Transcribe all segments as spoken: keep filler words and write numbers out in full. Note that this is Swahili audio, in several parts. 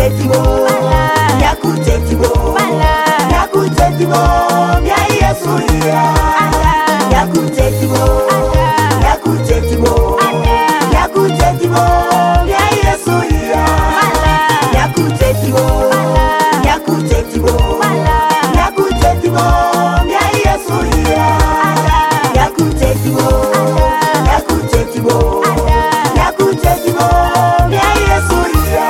Nyakutetiwo, nyakutetiwo, nyakutetiwo, mya Yesu ya. Nyakutetiwo, nyakutetiwo, nyakutetiwo, mya Yesu ya. Nyakutetiwo, nyakutetiwo, nyakutetiwo, mya Yesu ya. Nyakutetiwo, nyakutetiwo, nyakutetiwo, mya Yesu ya.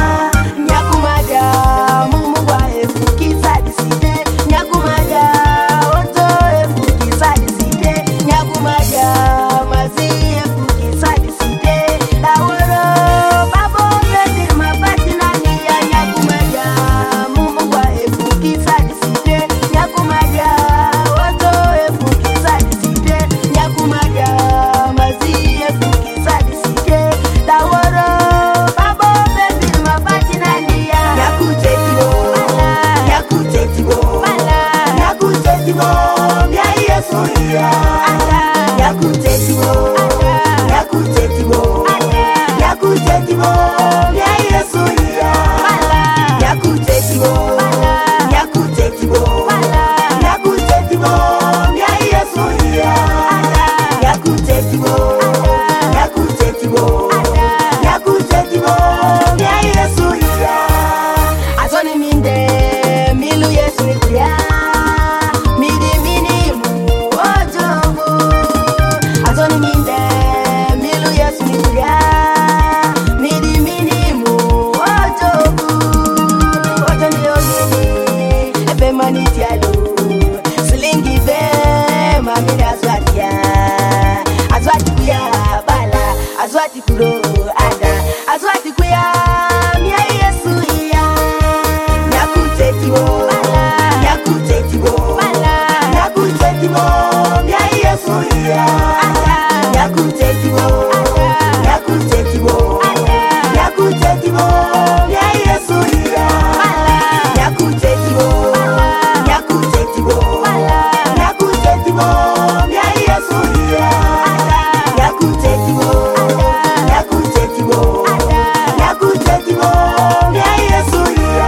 Nyakumada mumu wa efukiza diside. Nyakumada oto efukiza diside. Nyakumada mazi efukiza diside. Daworo babo bedir mabatina niya. Nyakumada mumu wa efukiza diside. Nyakumada oto efukiza diside. Nyakumada mazi efukiza diside. Daworo babo bedir mabatina niya. Nyakutetiwo, nyakutetiwo, nyakutetiwo, mya Yesu ya. Nyakutetiwo, nyakutetiwo, nyakutetiwo, mya Yesu ya. Nyakutetiwo, nyakutetiwo, nyakutetiwo, mya Yesu ya. Nyakutetiwo, nyakutetiwo, nyakutetiwo, mya Yesu ya. Azoni minde milu Yesu ya. Midi minimu ojobu. Azoni minde milu Yesu ya. Midi minimu ojobu. Ojoni ogini ebe mani tialo. Silingi be mamida azwatia. Azwati kuya bala. Azwati kuro ada. Azwati kuya mya Yesu ya. Nyakutetiwo, nyakutetiwo, nyakutetiwo, mya Yesu ya. Nyakutetiwo, nyakutetiwo, nyakutetiwo, mya Yesu ya. Nyakutetiwo, nyakutetiwo, nyakutetiwo, mya Yesu ya. Nyakutetiwo, nyakutetiwo, nyakutetiwo, mya Yesu ya.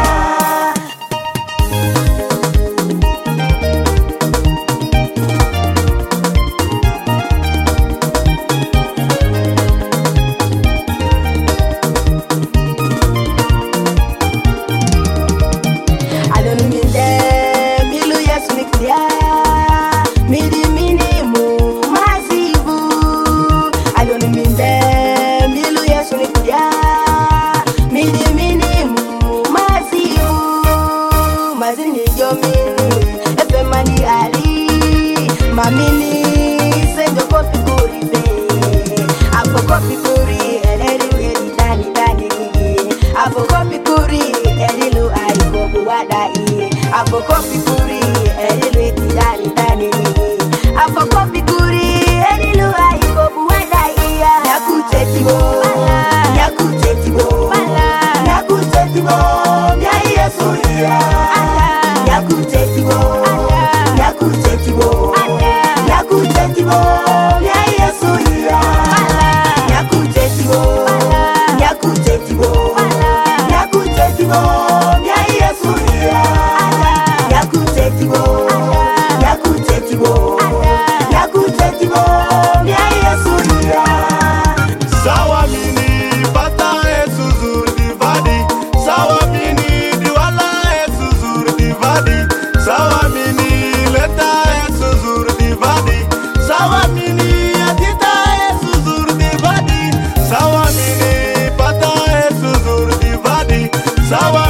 Alonuminde milu Yesu nikulia. Midi minimu mazibu. Alonuminde milu Yesu nikulia. Midi minimu mazibu. Mazini yomini efe mani ali. Mamini senjo kopi kuri be. Apo kopi kuri eleri wedi dani dani. Apo kopi kuri erilu aiko buwadai. Apo kopi kuri erilu wedi dani dani. Apo kopi kuri erilu aiko buwadai. Nyakutetiwo, nyakutetiwo, nyakutetiwo, mya Yesu ya. Nyakutetiwo, nyakutetiwo, nyakutetiwo, mya Yesu ya. Nyakutetiwo, nyakutetiwo, nyakutetiwo, mya Yesu ya. Nyakutetiwo, nyakutetiwo, nyakutetiwo, mya Yesu ya. Sawa mini bata Yesu zur divadi. Sawa mini diwala Yesu zur divadi. Sawa mini leta Yesu zur divadi. Sawa mini atita Yesu zur divadi. Sawa mini bata Yesu zur divadi. Sawa